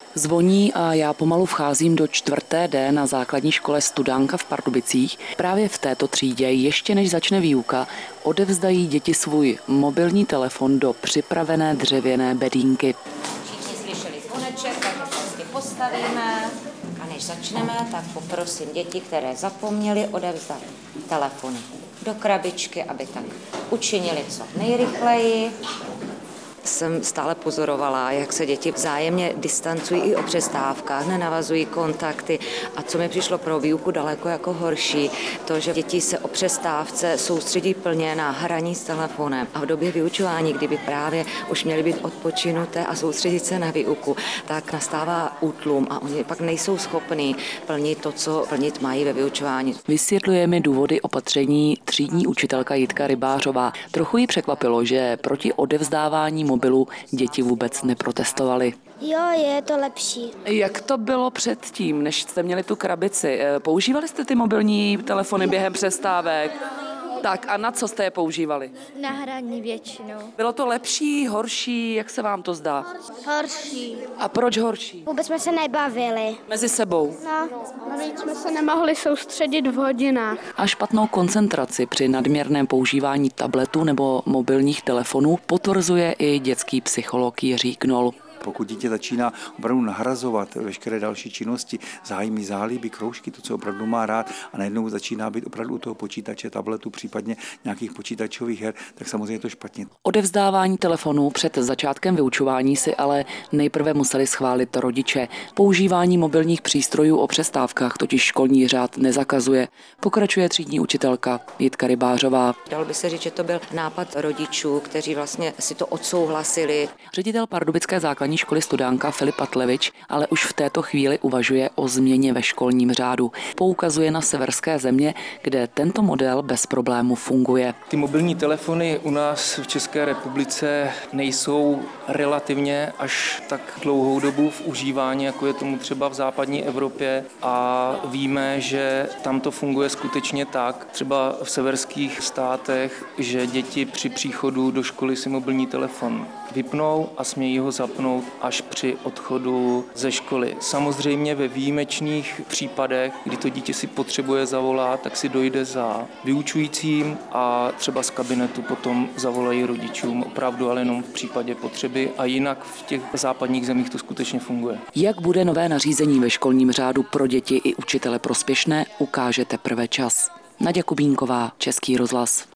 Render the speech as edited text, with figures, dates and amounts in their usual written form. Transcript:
Zvoní a já pomalu vcházím do 4D na základní škole Studánka v Pardubicích. Právě v této třídě, ještě než začne výuka, odevzdají děti svůj mobilní telefon do připravené dřevěné bedínky. Všichni slyšeli zvoneček, takže se vždy postavíme a než začneme, tak poprosím děti, které zapomněly, odevzdat telefony do krabičky, aby tak učinili co nejrychleji. Jsem stále pozorovala, jak se děti vzájemně distancují i o přestávkách, nenavazují kontakty a co mi přišlo pro výuku daleko jako horší, to, že děti se o přestávce soustředí plně na hraní s telefonem a v době vyučování, kdyby právě už měly být odpočinuté a soustředit se na výuku, tak nastává útlum a oni pak nejsou schopní plnit to, co plnit mají ve vyučování. Vysvětluje mi důvody opatření třídní učitelka Jitka Rybářová. Trochu ji překvapilo, že proti odevzdávání mobilu děti vůbec neprotestovaly. Jo, je to lepší. Jak to bylo předtím, než jste měli tu krabici? Používali jste ty mobilní telefony během přestávek? Tak a na co jste je používali? Na hraní většinou. Bylo to lepší, horší, jak se vám to zdá? Horší. A proč horší? Vůbec jsme se nebavili. Mezi sebou. No, navíc jsme se nemohli soustředit v hodinách. A špatnou koncentraci při nadměrném používání tabletu nebo mobilních telefonů potvrzuje i dětský psycholog Jiří Knol. Pokud dítě začíná opravdu nahrazovat veškeré další činnosti, zájmy, zálíby, kroužky, to, co opravdu má rád, a najednou začíná být opravdu u toho počítače, tabletu, případně nějakých počítačových her, tak samozřejmě je to špatně. Odevzdávání telefonů před začátkem vyučování si ale nejprve museli schválit rodiče. Používání mobilních přístrojů o přestávkách totiž školní řád nezakazuje. Pokračuje třídní učitelka Jitka Rybářová. Dalo by se říct, že to byl nápad rodičů, kteří vlastně si to odsouhlasili. Ředitel pardubické základní školy Studánka Filip Patlevič ale už v této chvíli uvažuje o změně ve školním řádu. Poukazuje na severské země, kde tento model bez problému funguje. Ty mobilní telefony u nás v České republice nejsou relativně až tak dlouhou dobu v užívání, jako je tomu třeba v západní Evropě, a víme, že tam to funguje skutečně tak, třeba v severských státech, že děti při příchodu do školy si mobilní telefon vypnou a smějí ho zapnout až při odchodu ze školy. Samozřejmě ve výjimečných případech, kdy to dítě si potřebuje zavolat, tak si dojde za vyučujícím a třeba z kabinetu potom zavolají rodičům, opravdu ale jenom v případě potřeby, a jinak v těch západních zemích to skutečně funguje. Jak bude nové nařízení ve školním řádu pro děti i učitele prospěšné, ukáže teprve čas. Naděja Kubínková, Český rozhlas.